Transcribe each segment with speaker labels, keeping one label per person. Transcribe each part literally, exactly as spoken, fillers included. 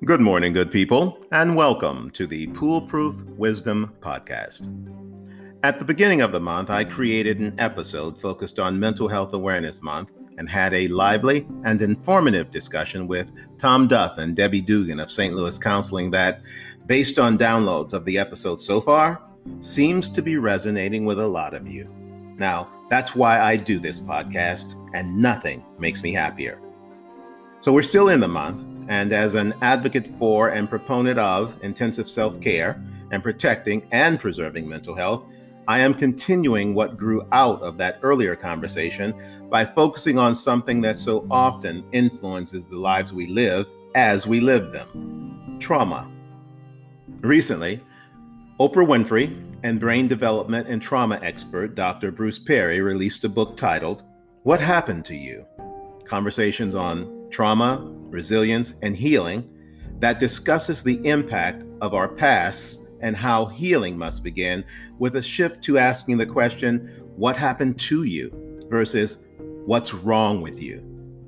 Speaker 1: Good morning, good people, and welcome to the Poolproof Wisdom Podcast. At the beginning of the month, I created an episode focused on Mental Health Awareness Month and had a lively and informative discussion with Tom Duff and Debbie Dugan of Saint Louis Counseling that, based on downloads of the episode so far, seems to be resonating with a lot of you. Now, that's why I do this podcast, and nothing makes me happier. So we're still in the month, and as an advocate for and proponent of intensive self-care and protecting and preserving mental health, I am continuing what grew out of that earlier conversation by focusing on something that so often influences the lives we live as we live them: trauma. Recently, Oprah Winfrey and brain development and trauma expert Doctor Bruce Perry released a book titled, "What Happened to You? Conversations on Trauma, Resilience, and Healing," that discusses the impact of our past and how healing must begin, with a shift to asking the question, what happened to you versus what's wrong with you?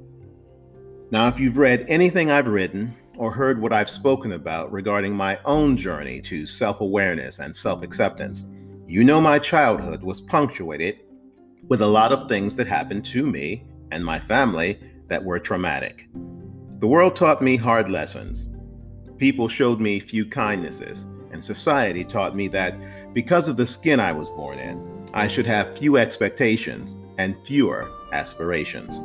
Speaker 1: Now, if you've read anything I've written or heard what I've spoken about regarding my own journey to self-awareness and self-acceptance, you know my childhood was punctuated with a lot of things that happened to me and my family that were traumatic. The world taught me hard lessons. People showed me few kindnesses, and society taught me that because of the skin I was born in, I should have few expectations and fewer aspirations.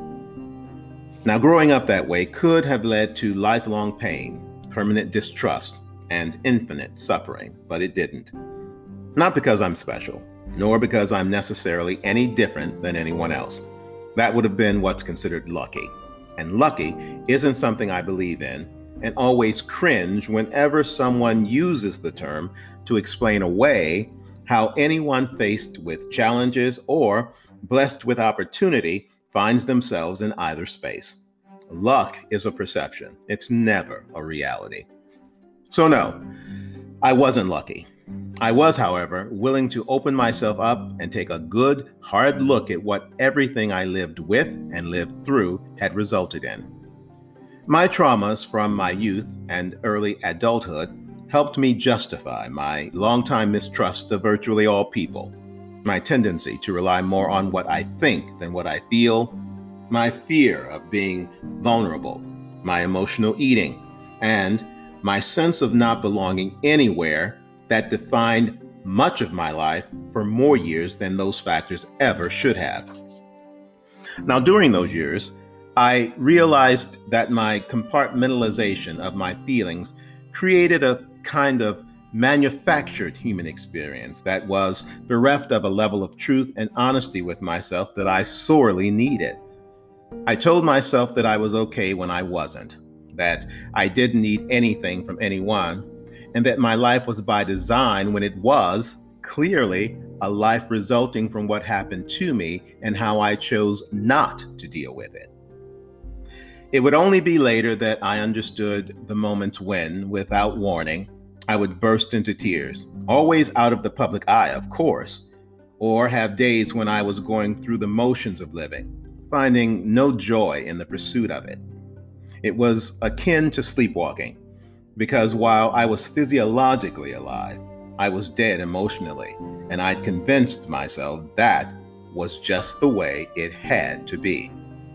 Speaker 1: Now, growing up that way could have led to lifelong pain, permanent distrust, and infinite suffering, but it didn't. Not because I'm special, nor because I'm necessarily any different than anyone else. That would have been what's considered lucky. And lucky isn't something I believe in, and always cringe whenever someone uses the term to explain away how anyone faced with challenges or blessed with opportunity finds themselves in either space. Luck is a perception. It's never a reality. So no, I wasn't lucky. I was, however, willing to open myself up and take a good, hard look at what everything I lived with and lived through had resulted in. My traumas from my youth and early adulthood helped me justify my longtime mistrust of virtually all people, my tendency to rely more on what I think than what I feel, my fear of being vulnerable, my emotional eating, and my sense of not belonging anywhere that defined much of my life for more years than those factors ever should have. Now, during those years, I realized that my compartmentalization of my feelings created a kind of manufactured human experience that was bereft of a level of truth and honesty with myself that I sorely needed. I told myself that I was okay when I wasn't, that I didn't need anything from anyone, and that my life was by design when it was clearly a life resulting from what happened to me and how I chose not to deal with it. It would only be later that I understood the moments when, without warning, I would burst into tears, always out of the public eye, of course, or have days when I was going through the motions of living, finding no joy in the pursuit of it. It was akin to sleepwalking, because while I was physiologically alive, I was dead emotionally, and I'd convinced myself that was just the way it had to be.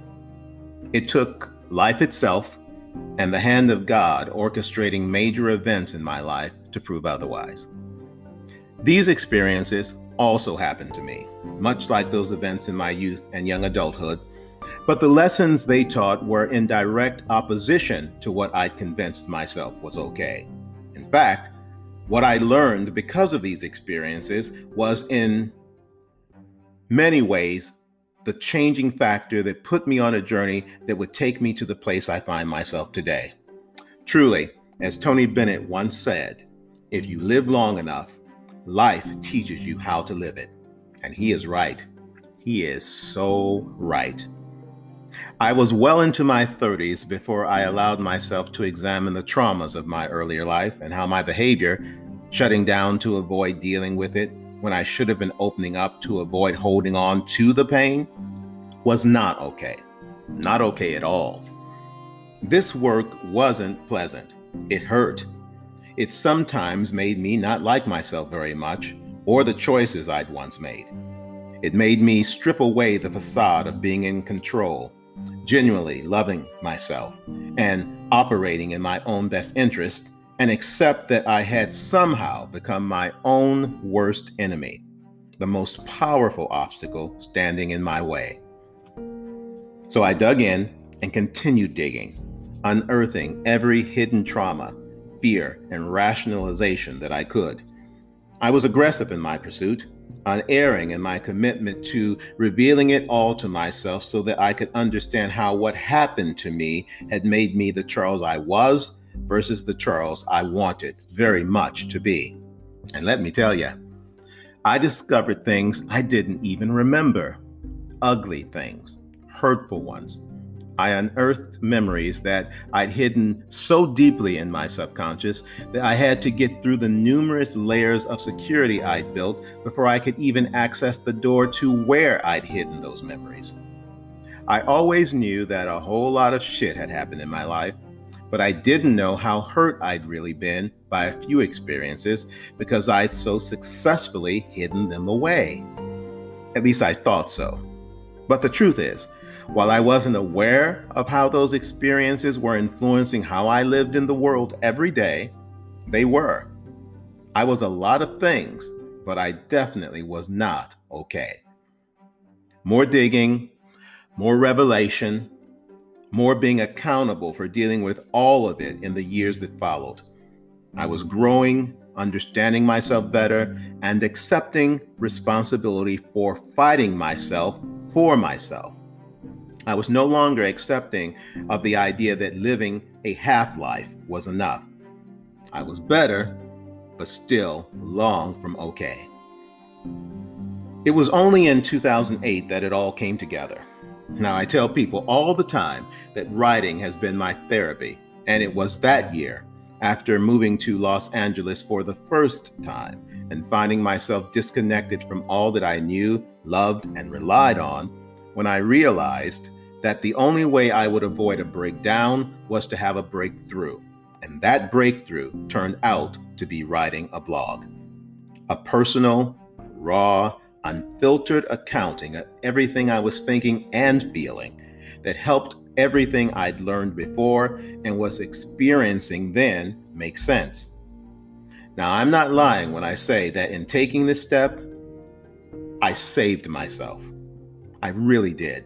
Speaker 1: It took life itself and the hand of God orchestrating major events in my life to prove otherwise. These experiences also happened to me, much like those events in my youth and young adulthood, but the lessons they taught were in direct opposition to what I'd convinced myself was okay. In fact, what I learned because of these experiences was in many ways the changing factor that put me on a journey that would take me to the place I find myself today. Truly, as Tony Bennett once said, if you live long enough, life teaches you how to live it. And he is right. He is so right. I was well into my thirties before I allowed myself to examine the traumas of my earlier life and how my behavior, shutting down to avoid dealing with it when I should have been opening up to avoid holding on to the pain, was not okay. Not okay at all. This work wasn't pleasant. It hurt. It sometimes made me not like myself very much or the choices I'd once made. It made me strip away the facade of being in control, genuinely loving myself and operating in my own best interest, and accept that I had somehow become my own worst enemy, the most powerful obstacle standing in my way. So I dug in and continued digging, unearthing every hidden trauma, fear, and rationalization that I could. I was aggressive in my pursuit, unerring in my commitment to revealing it all to myself so that I could understand how what happened to me had made me the Charles I was versus the Charles I wanted very much to be. And let me tell you, I discovered things I didn't even remember. Ugly things, hurtful ones. I unearthed memories that I'd hidden so deeply in my subconscious that I had to get through the numerous layers of security I'd built before I could even access the door to where I'd hidden those memories. I always knew that a whole lot of shit had happened in my life, but I didn't know how hurt I'd really been by a few experiences because I'd so successfully hidden them away. At least I thought so. But the truth is, while I wasn't aware of how those experiences were influencing how I lived in the world every day, they were. I was a lot of things, but I definitely was not okay. More digging, more revelation, more being accountable for dealing with all of it in the years that followed. I was growing, understanding myself better, and accepting responsibility for fighting myself for myself. I was no longer accepting of the idea that living a half-life was enough. I was better, but still long from okay. It was only in two thousand eight that it all came together. Now, I tell people all the time that writing has been my therapy, and it was that year, after moving to Los Angeles for the first time and finding myself disconnected from all that I knew, loved, and relied on, when I realized that the only way I would avoid a breakdown was to have a breakthrough. And that breakthrough turned out to be writing a blog. A personal, raw, unfiltered accounting of everything I was thinking and feeling that helped everything I'd learned before and was experiencing then make sense. Now, I'm not lying when I say that in taking this step, I saved myself. I really did.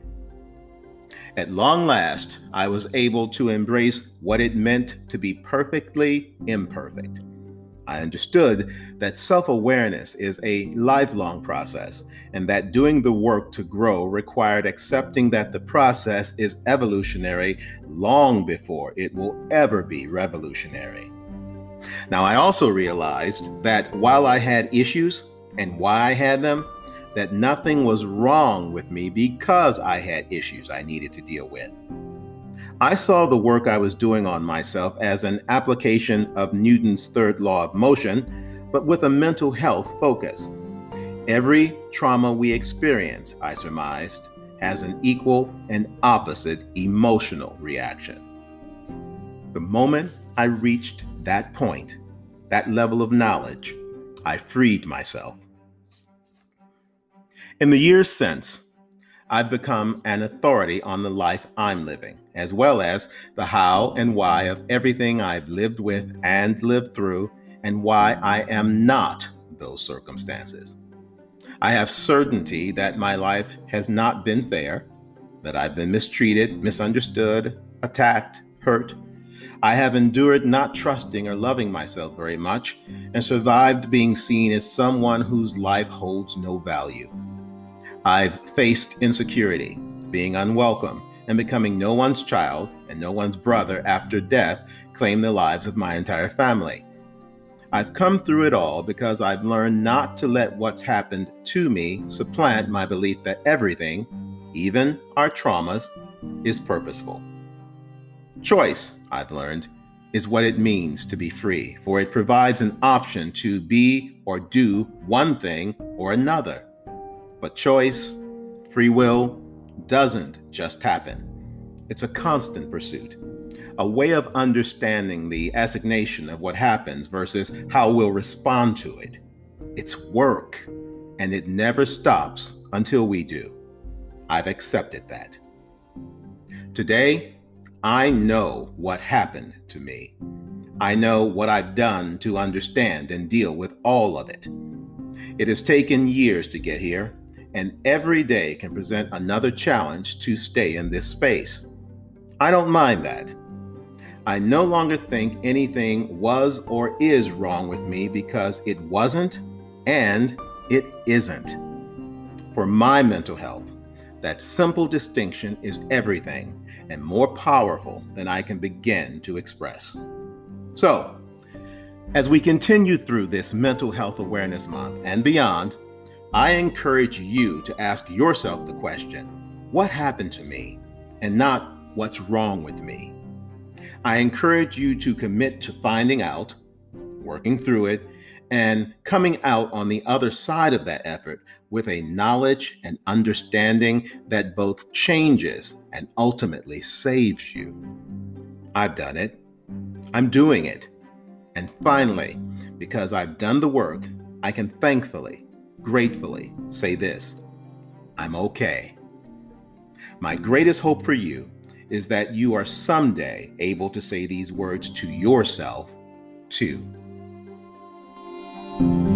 Speaker 1: At long last, I was able to embrace what it meant to be perfectly imperfect. I understood that self-awareness is a lifelong process and that doing the work to grow required accepting that the process is evolutionary long before it will ever be revolutionary. Now, I also realized that while I had issues and why I had them, that nothing was wrong with me because I had issues I needed to deal with. I saw the work I was doing on myself as an application of Newton's third law of motion, but with a mental health focus. Every trauma we experience, I surmised, has an equal and opposite emotional reaction. The moment I reached that point, that level of knowledge, I freed myself. In the years since, I've become an authority on the life I'm living, as well as the how and why of everything I've lived with and lived through, and why I am not those circumstances. I have certainty that my life has not been fair, that I've been mistreated, misunderstood, attacked, hurt. I have endured not trusting or loving myself very much, and survived being seen as someone whose life holds no value. I've faced insecurity, being unwelcome, and becoming no one's child and no one's brother after death claimed the lives of my entire family. I've come through it all because I've learned not to let what's happened to me supplant my belief that everything, even our traumas, is purposeful. Choice, I've learned, is what it means to be free, for it provides an option to be or do one thing or another. But choice, free will, doesn't just happen. It's a constant pursuit. a way of understanding the assignation of what happens versus how we'll respond to it. It's work, and it never stops until we do. I've accepted that. Today, I know what happened to me. I know what I've done to understand and deal with all of it. It has taken years to get here, and every day can present another challenge to stay in this space. I don't mind that. I no longer think anything was or is wrong with me because it wasn't and it isn't. For my mental health, that simple distinction is everything and more powerful than I can begin to express. So, as we continue through this Mental Health Awareness Month and beyond, I encourage you to ask yourself the question, what happened to me? And not, what's wrong with me? I encourage you to commit to finding out, working through it, and coming out on the other side of that effort with a knowledge and understanding that both changes and ultimately saves you. I've done it. I'm doing it. And finally, because I've done the work, I can thankfully, gratefully say this: I'm okay. My greatest hope for you is that you are someday able to say these words to yourself, too.